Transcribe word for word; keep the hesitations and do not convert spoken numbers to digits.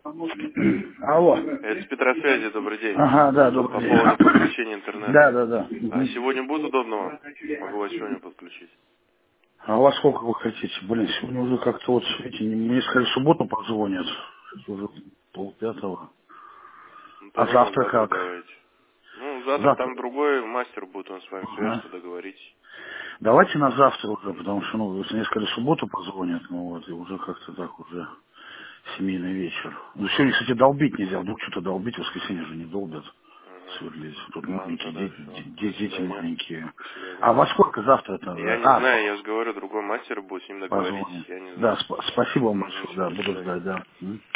Алло. Это с Петросвязи, добрый день. Ага, да, По добрый день. поводу подключения интернета. Да, да, да. А Мгм. сегодня будет удобно вам? Могу вас сегодня подключить. А у вас сколько вы хотите? Блин, сегодня уже как-то вот, видите, не- мне сказали, в субботу позвонят. Сейчас уже полпятого. Ну, А тогда на завтра завтра как? давайте. Ну, завтра Завтра. там другой мастер будет, он с вами Ага. свяжется, договоритесь. Давайте на завтра уже, потому что, ну, если мне сказали, в субботу позвонят, ну вот, и уже как-то так уже семейный вечер. Ну, сегодня, кстати, долбить нельзя, вдруг что-то долбить, в воскресенье же не долбят. Ага. Сверлить. Тут Ладно, маленькие тогда дети, все. До де- дети свидания. маленькие. До свидания. А во сколько завтра-то? Я не А, знаю, я же говорю, другой мастер будет, с ним договоритесь, позвоним. я не Да, знаю. сп- спасибо вам Угу, большое, все, да, до буду свидания. ждать, да. М.